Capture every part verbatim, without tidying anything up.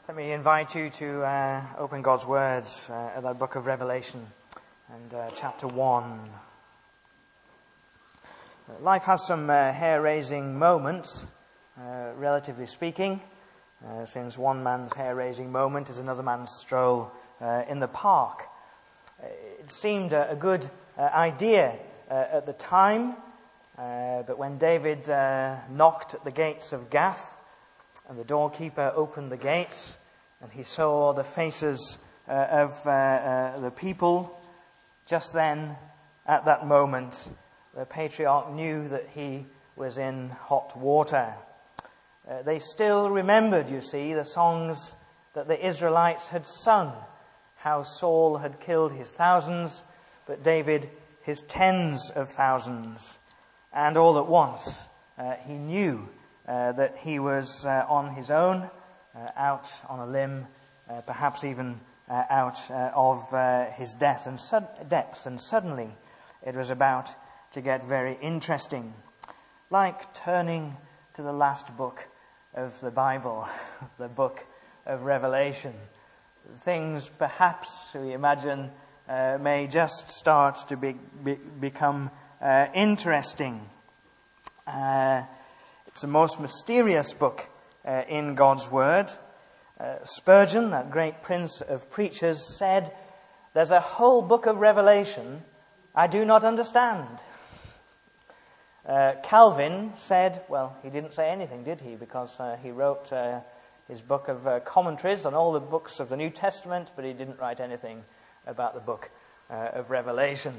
Let me invite you to uh, open God's words uh, at the book of Revelation and uh, chapter one. Life has some uh, hair-raising moments, uh, relatively speaking, uh, since one man's hair-raising moment is another man's stroll uh, in the park. It seemed a, a good uh, idea uh, at the time, uh, but when David uh, knocked at the gates of Gath, and the doorkeeper opened the gates, and he saw the faces uh, of uh, uh, the people. Just then, at that moment, the patriarch knew that he was in hot water. Uh, they still remembered, you see, the songs that the Israelites had sung, how Saul had killed his thousands, but David his tens of thousands. And all at once, uh, he knew Uh, that he was uh, on his own, uh, out on a limb, uh, perhaps even uh, out uh, of uh, his death and sud- depth. And suddenly it was about to get very interesting, like turning to the last book of the Bible, the book of Revelation. Things perhaps, we imagine, uh, may just start to be, be, become uh, interesting. Uh, It's the most mysterious book uh, in God's Word. Uh, Spurgeon, that great prince of preachers, said, "There's a whole book of Revelation I do not understand." Uh, Calvin said, well, he didn't say anything, did he? Because uh, he wrote uh, his book of uh, commentaries on all the books of the New Testament, but he didn't write anything about the book uh, of Revelation.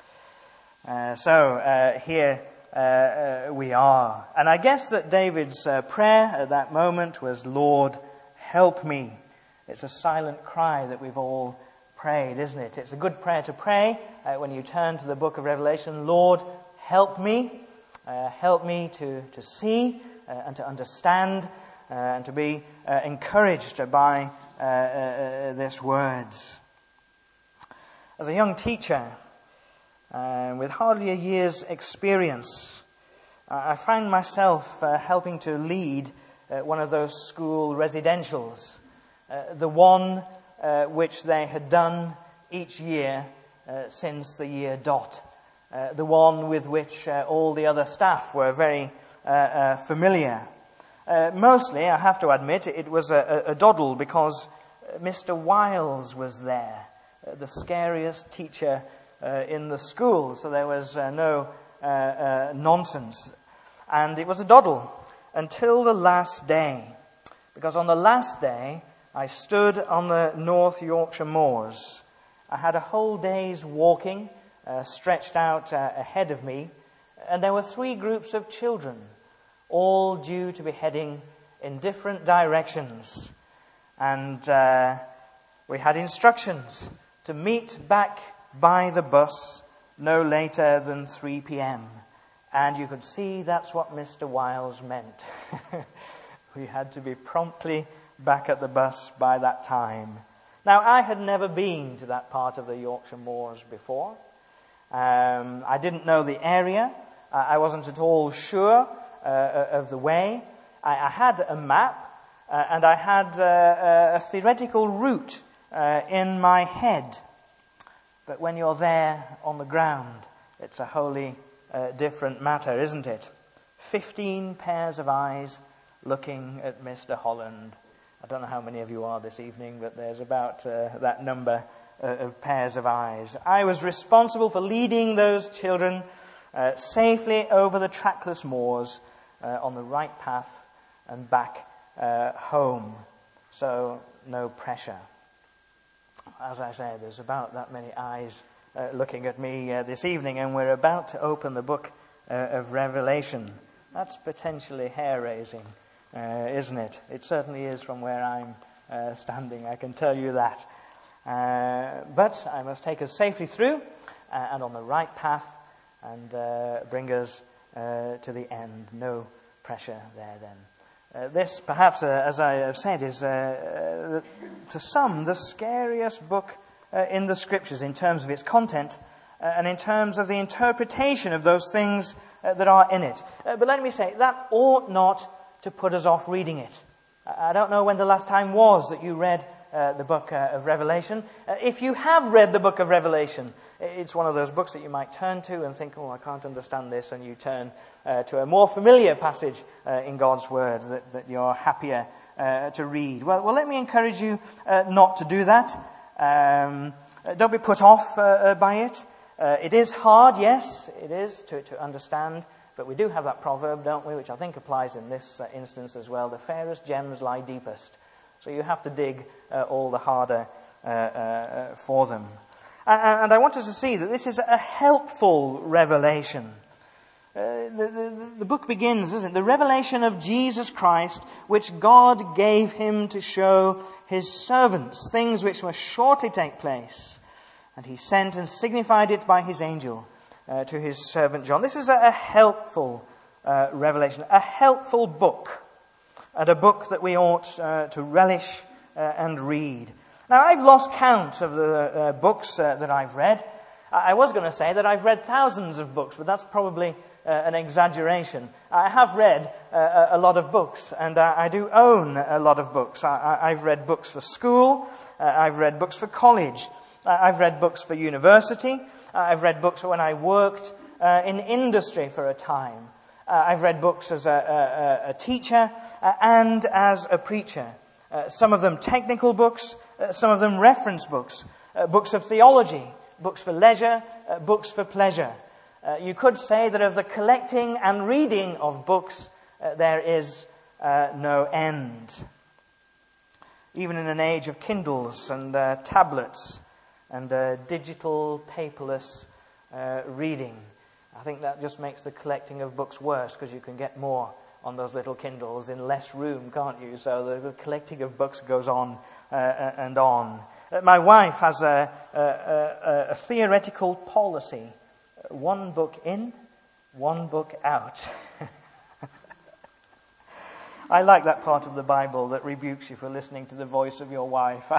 Uh, so uh, here... Uh, uh, we are. And I guess that David's uh, prayer at that moment was, "Lord, help me." It's a silent cry that we've all prayed, isn't it? It's a good prayer to pray uh, when you turn to the book of Revelation. Lord, help me. Uh, help me to, to see uh, and to understand uh, and to be uh, encouraged by uh, uh, this words. As a young teacher, Uh, with hardly a year's experience, uh, I found myself uh, helping to lead uh, one of those school residentials, uh, the one uh, which they had done each year uh, since the year dot, uh, the one with which uh, all the other staff were very uh, uh, familiar. Uh, mostly, I have to admit, it was a, a, a doddle because Mister Wiles was there, uh, the scariest teacher Uh, in the school, so there was uh, no uh, uh, nonsense. And it was a doddle until the last day, because on the last day I stood on the North Yorkshire moors. I had a whole day's walking uh, stretched out uh, ahead of me, and there were three groups of children, all due to be heading in different directions. And uh, we had instructions to meet back by the bus no later than three p.m. And you could see that's what Mister Wiles meant. We had to be promptly back at the bus by that time. Now, I had never been to that part of the Yorkshire moors before. Um, I didn't know the area. Uh, I wasn't at all sure uh, of the way. I, I had a map, uh, and I had uh, a theoretical route uh, in my head. But when you're there on the ground, it's a wholly uh, different matter, isn't it? Fifteen pairs of eyes looking at Mister Holland. I don't know how many of you are this evening, but there's about uh, that number uh, of pairs of eyes. I was responsible for leading those children uh, safely over the trackless moors uh, on the right path and back uh, home. So, no pressure. As I said, there's about that many eyes uh, looking at me uh, this evening, and we're about to open the book uh, of Revelation. That's potentially hair-raising, uh, isn't it? It certainly is from where I'm uh, standing, I can tell you that. Uh, but I must take us safely through uh, and on the right path and uh, bring us uh, to the end. No pressure there then. Uh, this, perhaps, uh, as I have said, is, uh, uh, to some, the scariest book uh, in the Scriptures in terms of its content uh, and in terms of the interpretation of those things uh, that are in it. Uh, but let me say, that ought not to put us off reading it. I don't know when the last time was that you read uh, the book uh, of Revelation. Uh, if you have read the book of Revelation, it's one of those books that you might turn to and think, oh, I can't understand this, and you turn uh, to a more familiar passage uh, in God's Word that, that you're happier uh, to read. Well, well, let me encourage you uh, not to do that. Um, don't be put off uh, uh, by it. Uh, it is hard, yes, it is, to, to understand, but we do have that proverb, don't we, which I think applies in this uh, instance as well. The fairest gems lie deepest. So you have to dig uh, all the harder uh, uh, for them. And, and I want us to see that this is a helpful revelation. Uh, the, the, the book begins, isn't it? The revelation of Jesus Christ, which God gave him to show his servants, things which must shortly take place. And he sent and signified it by his angel uh, to his servant John. This is a, a helpful uh, revelation, a helpful book, and a book that we ought uh, to relish uh, and read. Now, I've lost count of the uh, books uh, that I've read. I was going to say that I've read thousands of books, but that's probably uh, an exaggeration. I have read uh, a lot of books, and uh, I do own a lot of books. I, I, I've read books for school. Uh, I've read books for college. I've read books for university. I've read books when I worked uh, in industry for a time. Uh, I've read books as a, a, a teacher uh, and as a preacher. Uh, some of them technical books, uh, some of them reference books, uh, books of theology, books for leisure, uh, books for pleasure. Uh, you could say that of the collecting and reading of books, uh, there is uh, no end. Even in an age of Kindles and uh, tablets, and uh, digital, paperless uh, reading. I think that just makes the collecting of books worse, because you can get more on those little Kindles in less room, can't you? So the, the collecting of books goes on uh, and on. Uh, my wife has a, a, a, a theoretical policy. One book in, one book out. I like that part of the Bible that rebukes you for listening to the voice of your wife.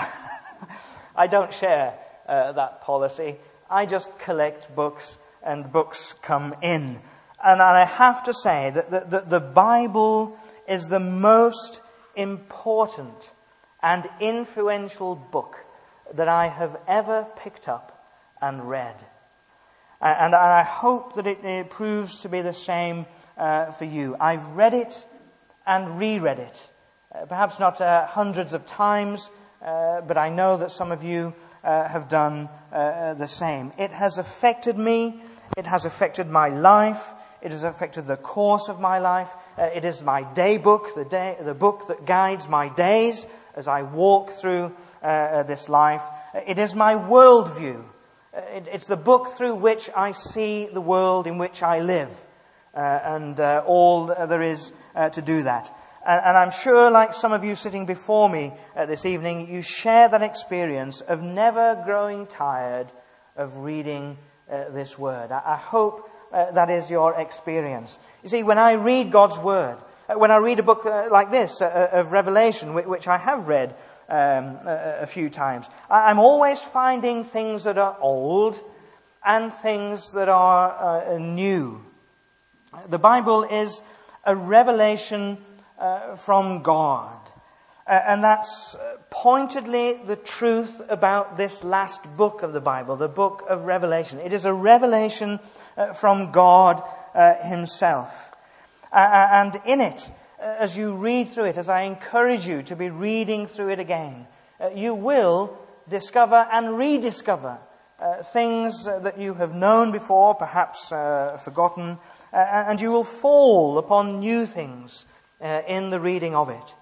I don't share Uh, that policy. I just collect books, and books come in. And I have to say that the, the, the Bible is the most important and influential book that I have ever picked up and read. And, and I hope that it, it proves to be the same uh, for you. I've read it and reread it. Uh, perhaps not uh, hundreds of times, uh, but I know that some of you Uh, have done uh, the same. It has affected me. It has affected my life. It has affected the course of my life. Uh, it is my day book, the day, the book that guides my days as I walk through uh, this life. It is my worldview. Uh, it, it's the book through which I see the world in which I live, uh, and uh, all there is uh, to do that. And, and I'm sure, like some of you sitting before me uh, this evening, you share that experience of never growing tired of reading uh, this word. I, I hope uh, that is your experience. You see, when I read God's word, uh, when I read a book uh, like this, uh, of Revelation, which, which I have read um, a, a few times, I, I'm always finding things that are old and things that are uh, new. The Bible is a revelation Uh, from God. Uh, and that's pointedly the truth about this last book of the Bible, the book of Revelation. It is a revelation uh, from God uh, himself. Uh, and in it, uh, as you read through it, as I encourage you to be reading through it again, uh, you will discover and rediscover uh, things uh, that you have known before, perhaps uh, forgotten, uh, and you will fall upon new things Uh, in the reading of it.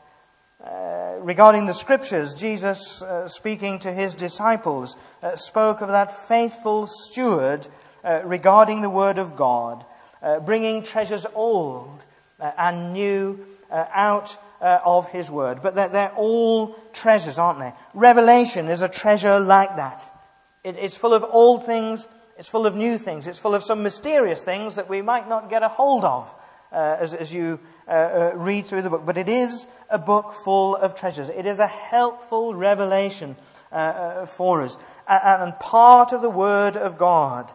Uh, regarding the Scriptures, Jesus, uh, speaking to his disciples, uh, spoke of that faithful steward uh, regarding the Word of God, uh, bringing treasures old uh, and new uh, out uh, of his Word. But they're, they're all treasures, aren't they? Revelation is a treasure like that. It, it's full of old things, it's full of new things, it's full of some mysterious things that we might not get a hold of uh, as, as you Uh, uh, read through the book. But it is a book full of treasures. It is a helpful revelation uh, uh, for us. And, and part of the Word of God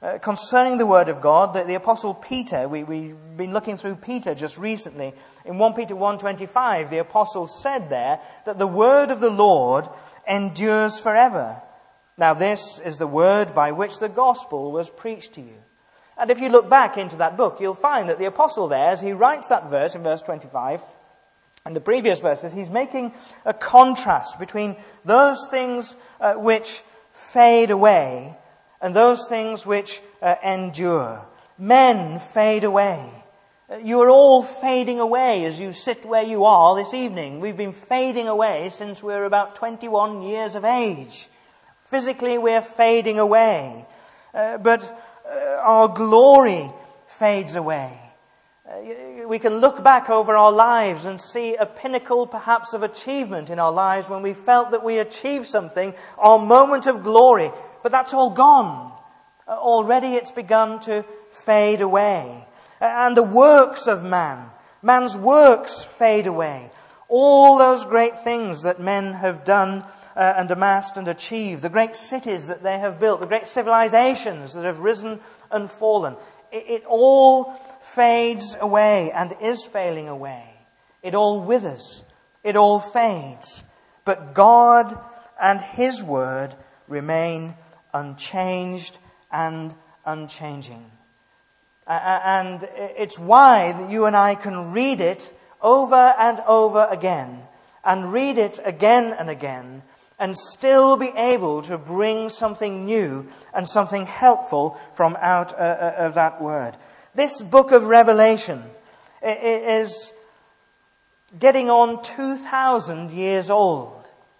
Uh, concerning the Word of God, that the Apostle Peter, we, we've been looking through Peter just recently, in First Peter one twenty-five, the Apostle said there that the Word of the Lord endures forever. Now this is the Word by which the Gospel was preached to you. And if you look back into that book, you'll find that the Apostle there, as he writes that verse in verse twenty-five, and the previous verses, he's making a contrast between those things uh, which fade away and those things which uh, endure. Men fade away. Uh, you are all fading away as you sit where you are this evening. We've been fading away since we were about twenty-one years of age. Physically, we're fading away. Uh, but uh, our glory fades away. Uh, we can look back over our lives and see a pinnacle perhaps of achievement in our lives when we felt that we achieved something, our moment of glory. But that's all gone. Uh, already it's begun to fade away. Uh, and the works of man, man's works fade away. All those great things that men have done uh, and amassed and achieved, the great cities that they have built, the great civilizations that have risen and fallen, it, it all fades away and is failing away. It all withers. It all fades. But God and His Word remain unchanged and unchanging. Uh, and it's why that you and I can read it over and over again, and read it again and again, and still be able to bring something new and something helpful from out uh, of that Word. This book of Revelation is getting on two thousand years old.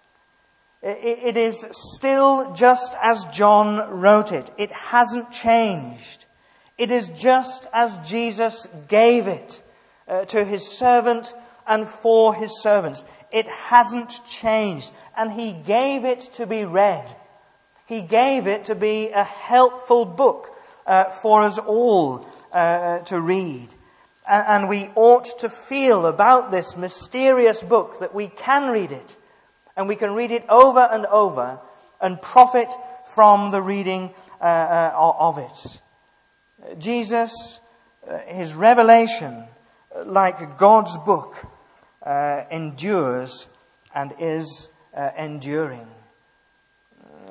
It is still just as John wrote it. It hasn't changed. It is just as Jesus gave it uh, to His servant and for His servants. It hasn't changed. And He gave it to be read. He gave it to be a helpful book uh, for us all uh, to read. And we ought to feel about this mysterious book that we can read it. And we can read it over and over and profit from the reading uh, uh, of it. Jesus, uh, His revelation, like God's book, uh, endures and is uh, enduring. Uh,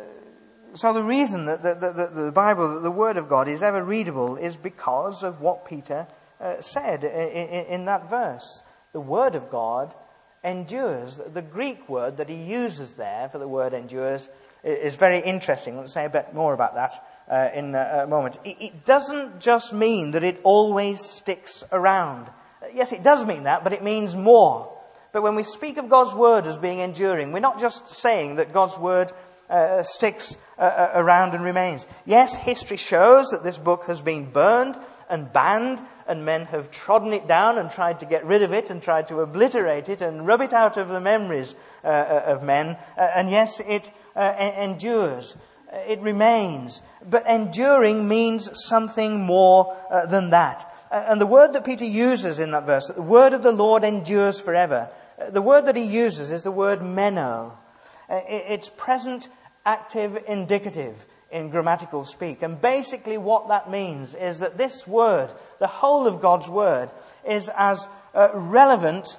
so the reason that the, the, the Bible, the Word of God, is ever readable is because of what Peter uh, said in, in, in that verse. The Word of God endures. The Greek word that he uses there for the word endures is very interesting. Let's say a bit more about that uh, in a moment. It, it doesn't just mean that it always sticks around. Yes, it does mean that, but it means more. But when we speak of God's word as being enduring, we're not just saying that God's word uh, sticks uh, around and remains. Yes, history shows that this book has been burned and banned, and men have trodden it down and tried to get rid of it and tried to obliterate it and rub it out of the memories uh, of men. Uh, and yes, it uh, endures. It remains. But enduring means something more uh, than that. Uh, and the word that Peter uses in that verse, the word of the Lord endures forever. Uh, the word that he uses is the word meno. Uh, it, it's present, active, indicative in grammatical speak. And basically what that means is that this word, the whole of God's word, is as uh, relevant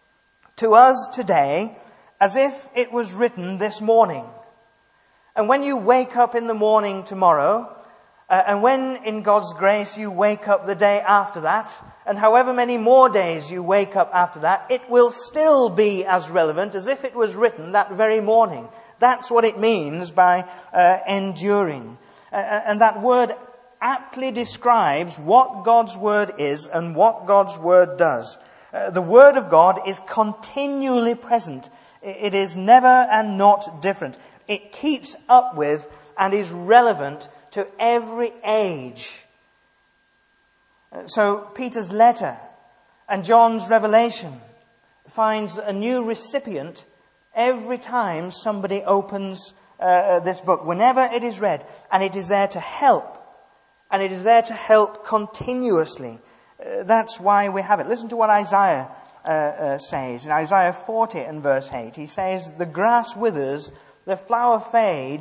to us today as if it was written this morning. And when you wake up in the morning tomorrow, uh, and when in God's grace you wake up the day after that, and however many more days you wake up after that, it will still be as relevant as if it was written that very morning. That's what it means by uh, enduring. Uh, and that word aptly describes what God's word is and what God's word does. Uh, the word of God is continually present. It is never and not different. It keeps up with and is relevant to every age. Uh, so Peter's letter and John's revelation finds a new recipient every time somebody opens uh, this book, whenever it is read, and it is there to help, and it is there to help continuously. Uh, that's why we have it. Listen to what Isaiah uh, uh, says. In Isaiah forty and verse eight, he says, "The grass withers, the flower fades,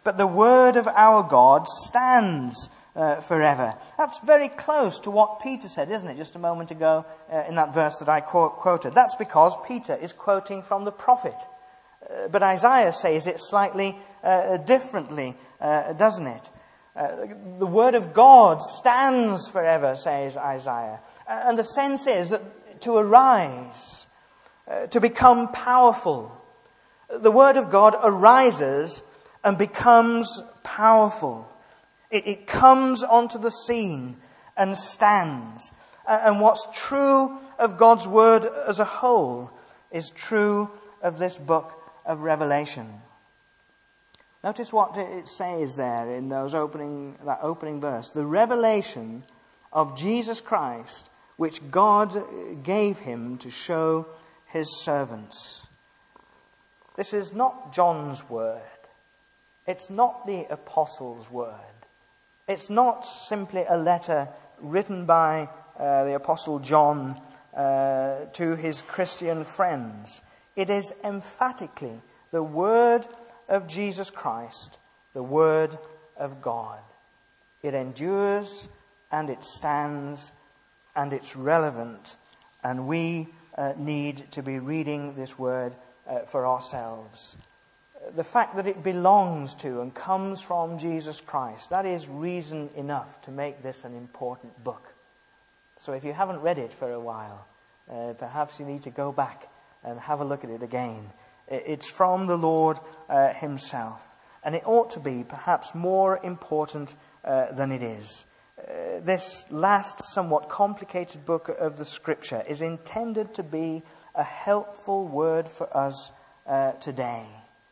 but the word of our God stands uh, forever. That's very close to what Peter said, isn't it, just a moment ago uh, in that verse that I quote, quoted. That's because Peter is quoting from the prophet. Uh, but Isaiah says it slightly uh, differently, uh, doesn't it? Uh, the word of God stands forever, says Isaiah. Uh, and the sense is that to arise, uh, to become powerful, the word of God arises and becomes powerful. It, it comes onto the scene and stands. Uh, and what's true of God's word as a whole is true of this book of Revelation. Notice what it says there in those opening, that opening verse. The revelation of Jesus Christ, which God gave him to show his servants. This is not John's word. It's not the apostles' word. It's not simply a letter written by uh, the apostle John uh, to his Christian friends. It is emphatically the word of Jesus Christ, the word of God. It endures and it stands and it's relevant, and we uh, need to be reading this word uh, for ourselves. The fact that it belongs to and comes from Jesus Christ, that is reason enough to make this an important book. So if you haven't read it for a while, uh, perhaps you need to go back and have a look at it again. It's from the Lord uh, himself. And it ought to be perhaps more important uh, than it is. Uh, this last somewhat complicated book of the Scripture is intended to be a helpful word for us uh, today.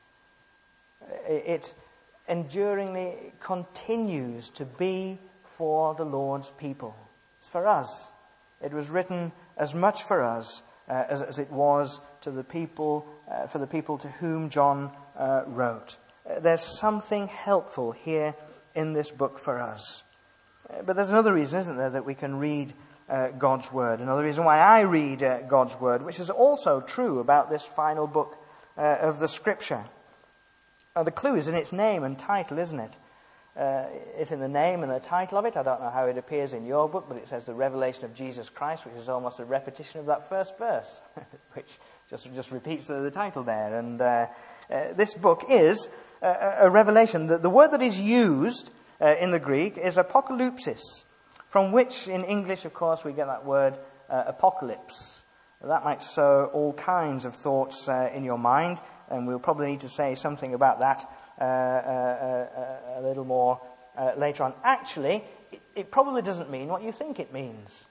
It enduringly continues to be for the Lord's people. It's for us. It was written as much for us uh, as, as it was to the people, uh, for the people to whom John uh, wrote. Uh, there's something helpful here in this book for us. Uh, but there's another reason, isn't there, that we can read uh, God's Word. Another reason why I read uh, God's Word, which is also true about this final book uh, of the Scripture. Uh, the clue is in its name and title, isn't it? Uh, it's in the name and the title of it. I don't know how it appears in your book, but it says the revelation of Jesus Christ, which is almost a repetition of that first verse, which just just repeats the, the title there. And uh, uh, this book is a, a revelation. The, the word that is used uh, in the Greek is apocalypsis, from which in English, of course, we get that word uh, apocalypse. That might sow all kinds of thoughts uh, in your mind, and we'll probably need to say something about that Uh, uh, uh, a little more uh, later on. Actually, it, it probably doesn't mean what you think it means.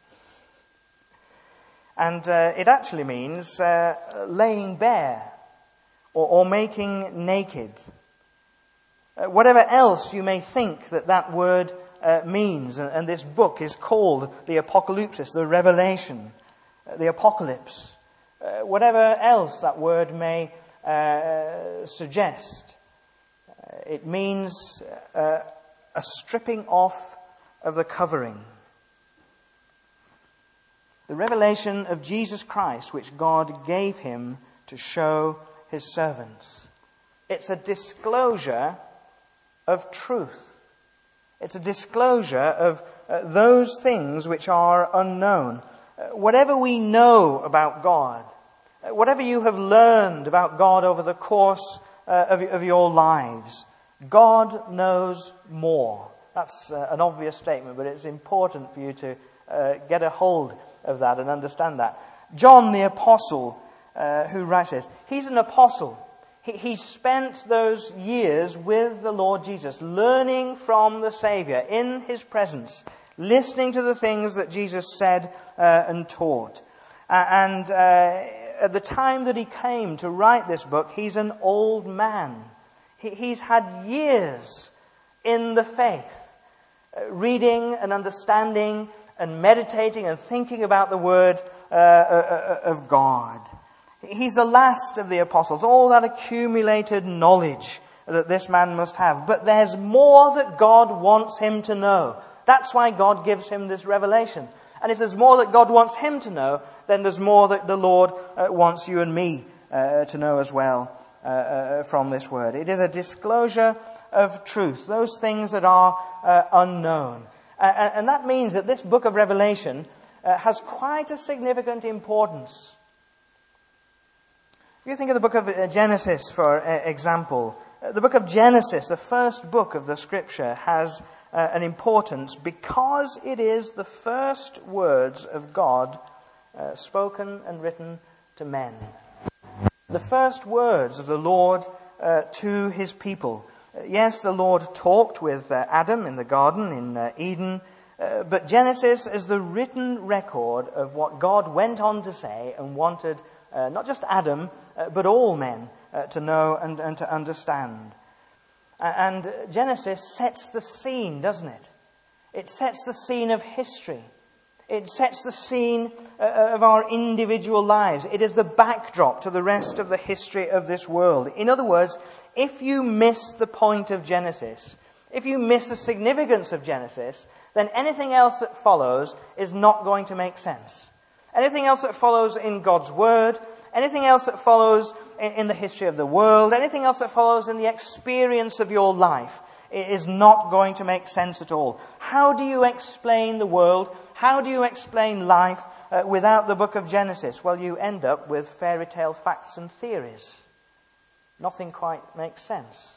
And uh, it actually means uh, laying bare or, or making naked. Uh, whatever else you may think that that word uh, means, and, and this book is called the Apocalypsis, the Revelation, uh, the Apocalypse. Uh, whatever else that word may uh, suggest. It means uh, a stripping off of the covering. The revelation of Jesus Christ, which God gave him to show his servants. It's a disclosure of truth. It's a disclosure of uh, those things which are unknown. Uh, whatever we know about God, uh, whatever you have learned about God over the course uh, of, of your lives, God knows more. That's uh, an obvious statement, but it's important for you to uh, get a hold of that and understand that. John the apostle, uh, who writes this, he's an apostle. He, he spent those years with the Lord Jesus, learning from the Savior in his presence, listening to the things that Jesus said uh, and taught. Uh, and uh, at the time that he came to write this book, he's an old man. He's had years in the faith, reading and understanding and meditating and thinking about the Word uh, of God. He's the last of the apostles, all that accumulated knowledge that this man must have. But there's more that God wants him to know. That's why God gives him this revelation. And if there's more that God wants him to know, then there's more that the Lord uh, wants you and me uh, to know as well. Uh, uh, from this word. It is a disclosure of truth, those things that are uh, unknown. Uh, and, and that means that this book of Revelation uh, has quite a significant importance. If you think of the book of uh, Genesis, for uh, example, uh, the book of Genesis, the first book of the Scripture, has uh, an importance because it is the first words of God uh, spoken and written to men. The first words of the Lord uh, to his people. Uh, yes, the Lord talked with uh, Adam in the garden in uh, Eden, uh, but Genesis is the written record of what God went on to say and wanted uh, not just Adam, uh, but all men uh, to know and, and to understand. Uh, and Genesis sets the scene, doesn't it? It sets the scene of history. It sets the scene uh, of our individual lives. It is the backdrop to the rest of the history of this world. In other words, if you miss the point of Genesis, if you miss the significance of Genesis, then anything else that follows is not going to make sense. Anything else that follows in God's Word, anything else that follows in, in the history of the world, anything else that follows in the experience of your life is not going to make sense at all. How do you explain the world? How do you explain life uh, without the book of Genesis? Well, you end up with fairy tale facts and theories. Nothing quite makes sense.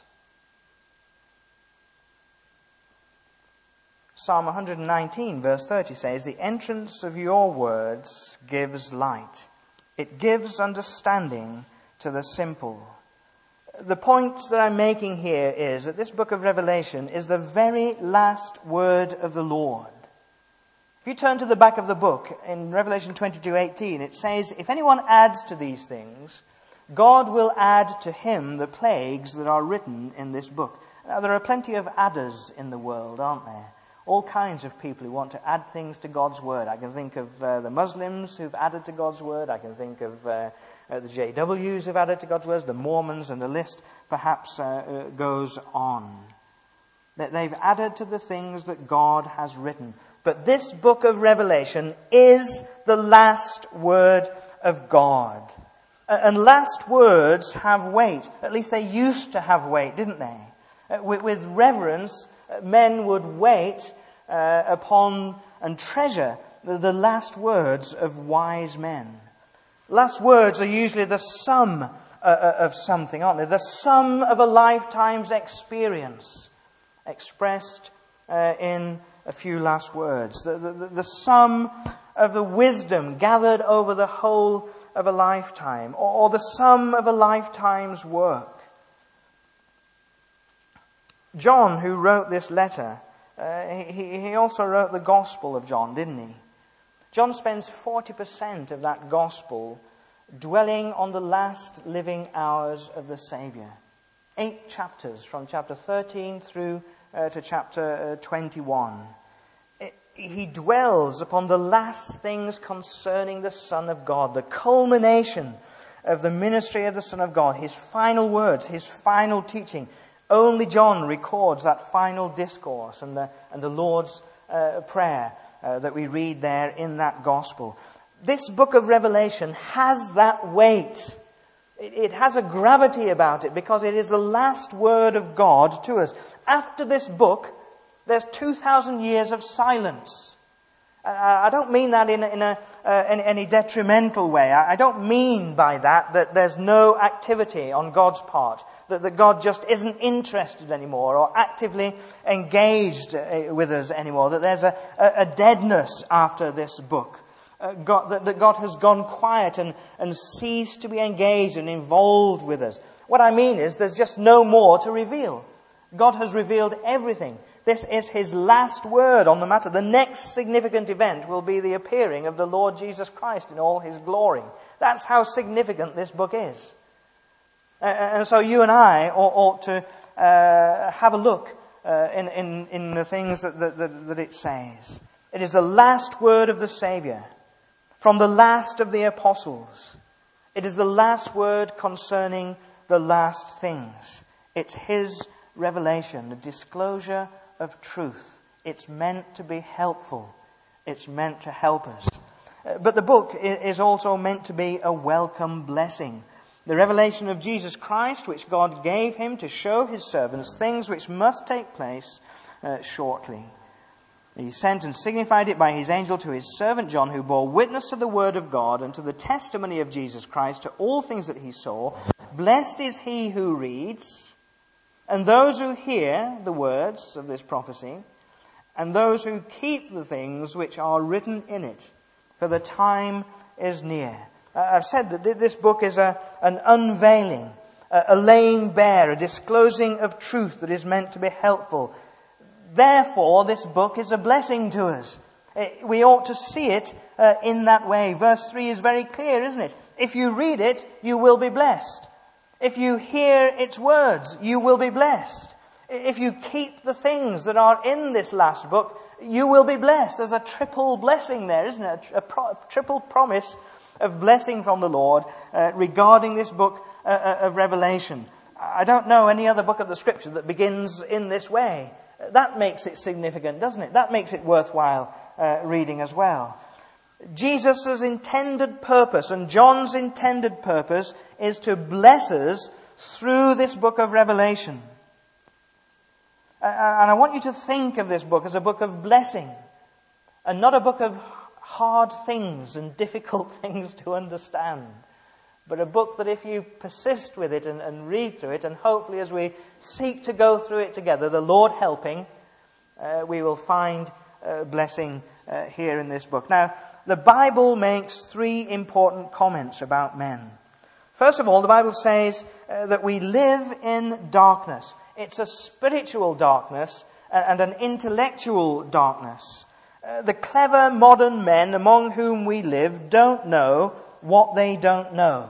Psalm one nineteen verse thirty says, "The entrance of your words gives light. It gives understanding to the simple." The point that I'm making here is that this book of Revelation is the very last word of the Lord. If you turn to the back of the book, in Revelation twenty-two eighteen, it says, "If anyone adds to these things, God will add to him the plagues that are written in this book." Now, there are plenty of adders in the world, aren't there? All kinds of people who want to add things to God's Word. I can think of uh, the Muslims who've added to God's Word. I can think of uh, uh, the J Ws who've added to God's Word, the Mormons, and the list perhaps uh, uh, goes on. That they've added to the things that God has written. But this book of Revelation is the last word of God. Uh, and last words have weight. At least they used to have weight, didn't they? Uh, with, with reverence, men would wait uh, upon and treasure the, the last words of wise men. Last words are usually the sum uh, of something, aren't they? The sum of a lifetime's experience expressed uh, in a few last words. The, the, the sum of the wisdom gathered over the whole of a lifetime, or, or the sum of a lifetime's work. John, who wrote this letter, uh, he, he also wrote the Gospel of John, didn't he? John spends forty percent of that Gospel dwelling on the last living hours of the Saviour. Eight chapters, from chapter thirteen through uh, to chapter uh, twenty-one. It, he dwells upon the last things concerning the Son of God, the culmination of the ministry of the Son of God, his final words, his final teaching. Only John records that final discourse and the, and the Lord's uh, prayer uh, that we read there in that gospel. This book of Revelation has that weight. It, it has a gravity about it because it is the last word of God to us. After this book, there's two thousand years of silence. Uh, I don't mean that in, in, a, uh, in any detrimental way. I, I don't mean by that that there's no activity on God's part. That, that God just isn't interested anymore or actively engaged uh, with us anymore. That there's a, a, a deadness after this book. Uh, God, that, that God has gone quiet and, and ceased to be engaged and involved with us. What I mean is there's just no more to reveal. God has revealed everything. This is his last word on the matter. The next significant event will be the appearing of the Lord Jesus Christ in all his glory. That's how significant this book is. Uh, and so you and I ought, ought to uh, have a look uh, in, in, in the things that, that, that it says. It is the last word of the Saviour from the last of the apostles. It is the last word concerning the last things. It's his revelation, the disclosure of truth. It's meant to be helpful. It's meant to help us. Uh, but the book is also meant to be a welcome blessing. The revelation of Jesus Christ, which God gave him to show his servants things which must take place uh, shortly. He sent and signified it by his angel to his servant John, who bore witness to the word of God and to the testimony of Jesus Christ, to all things that he saw. Blessed is he who reads, and those who hear the words of this prophecy, and those who keep the things which are written in it, for the time is near. Uh, I've said that this book is a, an unveiling, a, a laying bare, a disclosing of truth that is meant to be helpful. Therefore, this book is a blessing to us. We ought to see it uh, in that way. Verse three is very clear, isn't it? If you read it, you will be blessed. If you hear its words, you will be blessed. If you keep the things that are in this last book, you will be blessed. There's a triple blessing there, isn't it? A, pro- a triple promise of blessing from the Lord uh, regarding this book uh, of Revelation. I don't know any other book of the Scripture that begins in this way. That makes it significant, doesn't it? That makes it worthwhile uh, reading as well. Jesus' intended purpose and John's intended purpose is to bless us through this book of Revelation. Uh, and I want you to think of this book as a book of blessing and not a book of hard things and difficult things to understand. But a book that if you persist with it and, and read through it, and hopefully as we seek to go through it together, the Lord helping, uh, we will find uh, blessing uh, here in this book. Now, the Bible makes three important comments about men. First of all, the Bible says uh, that we live in darkness. It's a spiritual darkness and, and an intellectual darkness. Uh, the clever modern men among whom we live don't know what they don't know.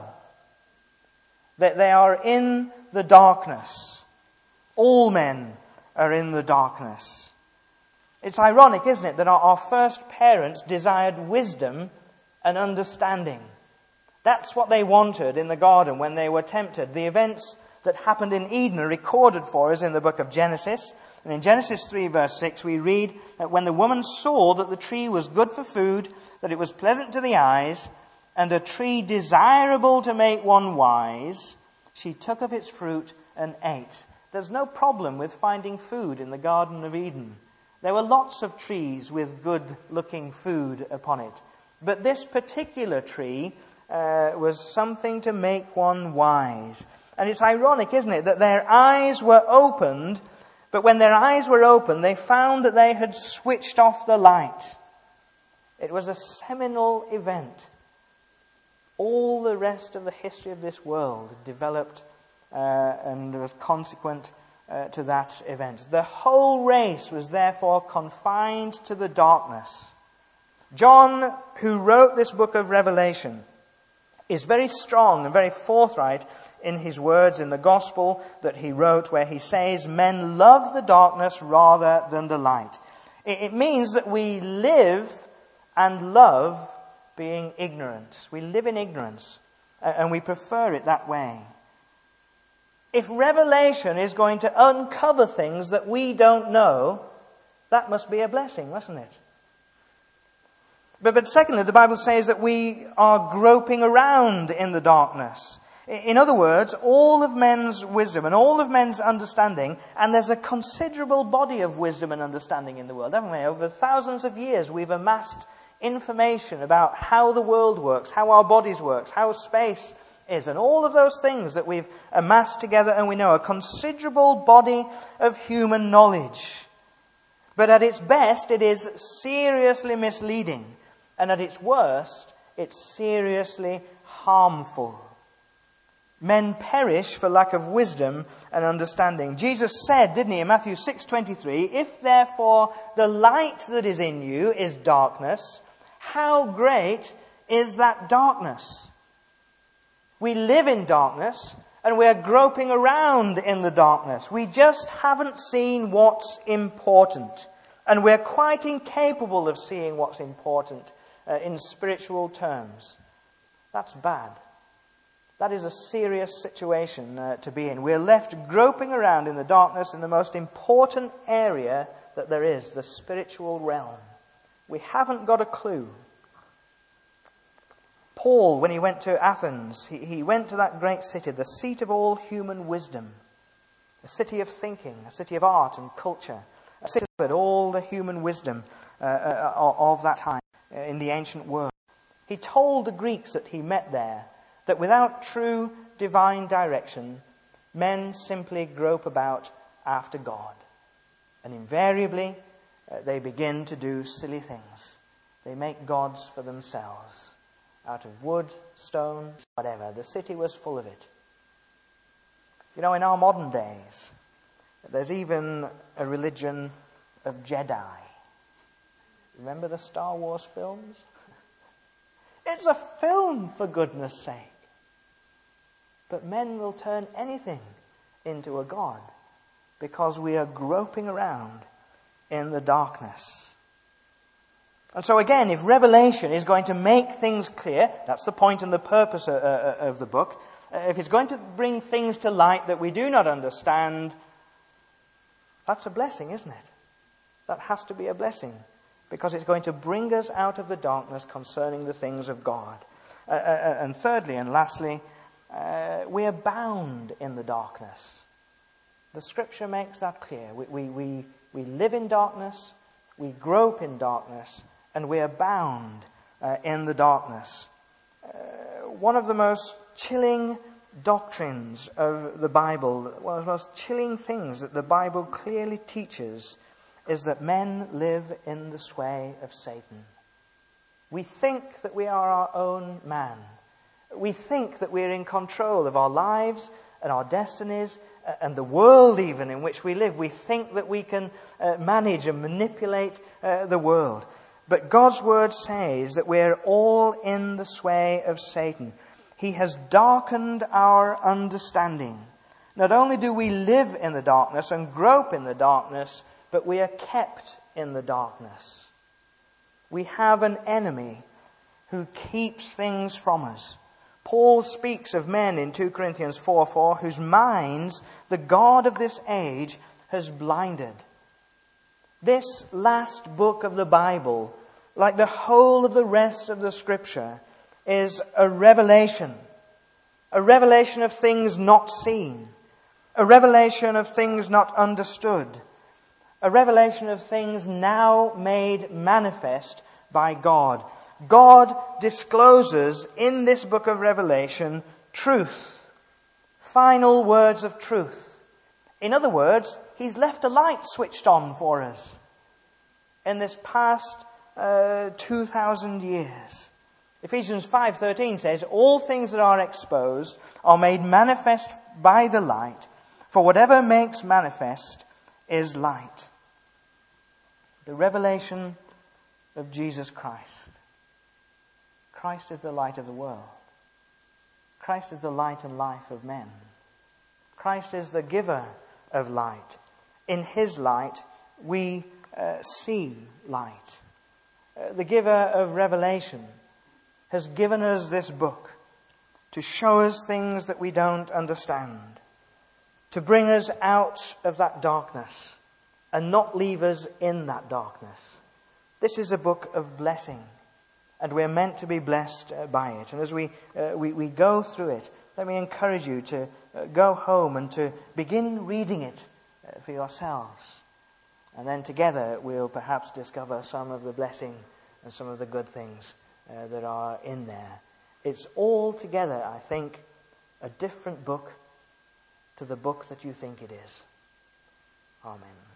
That they are in the darkness. All men are in the darkness. It's ironic, isn't it, that our, our first parents desired wisdom and understanding. That's what they wanted in the garden when they were tempted. The events that happened in Eden are recorded for us in the book of Genesis. And in Genesis three verse six we read that when the woman saw that the tree was good for food, that it was pleasant to the eyes, and a tree desirable to make one wise, she took of its fruit and ate. There's no problem with finding food in the Garden of Eden. There were lots of trees with good-looking food upon it. But this particular tree uh, was something to make one wise. And it's ironic, isn't it, that their eyes were opened, but when their eyes were opened, they found that they had switched off the light. It was a seminal event. All the rest of the history of this world developed uh, and was consequent uh, to that event. The whole race was therefore confined to the darkness. John, who wrote this book of Revelation, is very strong and very forthright in his words in the gospel that he wrote, where he says, men love the darkness rather than the light. It means that we live and love being ignorant. We live in ignorance, and we prefer it that way. If revelation is going to uncover things that we don't know, that must be a blessing, mustn't it? But, but secondly, the Bible says that we are groping around in the darkness. In other words, all of men's wisdom and all of men's understanding, and there's a considerable body of wisdom and understanding in the world, haven't we? Over thousands of years we've amassed information about how the world works, how our bodies work, how space is, and all of those things that we've amassed together, and we know a considerable body of human knowledge. But at its best, it is seriously misleading, and at its worst, it's seriously harmful. Men perish for lack of wisdom and understanding. Jesus said, didn't he, in Matthew six twenty-three, if therefore the light that is in you is darkness, how great is that darkness? We live in darkness and we're groping around in the darkness. We just haven't seen what's important. And we're quite incapable of seeing what's important uh, in spiritual terms. That's bad. That is a serious situation uh, to be in. We're left groping around in the darkness in the most important area that there is, the spiritual realm. We haven't got a clue. Paul, when he went to Athens, he, he went to that great city, the seat of all human wisdom, a city of thinking, a city of art and culture, a city of all the human wisdom uh, uh, of that time uh, in the ancient world. He told the Greeks that he met there that without true divine direction, men simply grope about after God. And invariably, uh, they begin to do silly things. They make gods for themselves, out of wood, stone, whatever. The city was full of it. You know, in our modern days, there's even a religion of Jedi. Remember the Star Wars films? It's a film, for goodness sake. But men will turn anything into a god because we are groping around in the darkness. And so again, if Revelation is going to make things clear, that's the point and the purpose of, uh, of the book. Uh, if it's going to bring things to light that we do not understand, that's a blessing, isn't it? That has to be a blessing, because it's going to bring us out of the darkness concerning the things of God. Uh, uh, and thirdly and lastly, uh, we are bound in the darkness. The Scripture makes that clear. We, we, we, we live in darkness, we grope in darkness, and we are bound uh, in the darkness. Uh, one of the most chilling doctrines of the Bible, one of the most chilling things that the Bible clearly teaches, is that men live in the sway of Satan. We think that we are our own man. We think that we're in control of our lives and our destinies and the world even in which we live. We think that we can uh, manage and manipulate uh, the world. But God's word says that we're all in the sway of Satan. He has darkened our understanding. Not only do we live in the darkness and grope in the darkness, but we are kept in the darkness. We have an enemy who keeps things from us. Paul speaks of men in two Corinthians four four whose minds the God of this age has blinded. This last book of the Bible, like the whole of the rest of the Scripture, is a revelation. A revelation of things not seen. A revelation of things not understood. A revelation of things now made manifest by God. God discloses in this book of Revelation truth. Final words of truth. In other words, He's left a light switched on for us in this past uh, two thousand years. Ephesians five thirteen says, all things that are exposed are made manifest by the light, for whatever makes manifest is light. The revelation of Jesus Christ. Christ is the light of the world. Christ is the light and life of men. Christ is the giver of light. In His light, we uh, see light. Uh, the giver of revelation has given us this book to show us things that we don't understand, to bring us out of that darkness and not leave us in that darkness. This is a book of blessing, and we're meant to be blessed by it. And as we, uh, we, we go through it, let me encourage you to uh, go home and to begin reading it uh, for yourselves. And then together we'll perhaps discover some of the blessing and some of the good things uh, that are in there. It's altogether, I think, a different book to the book that you think it is. Amen.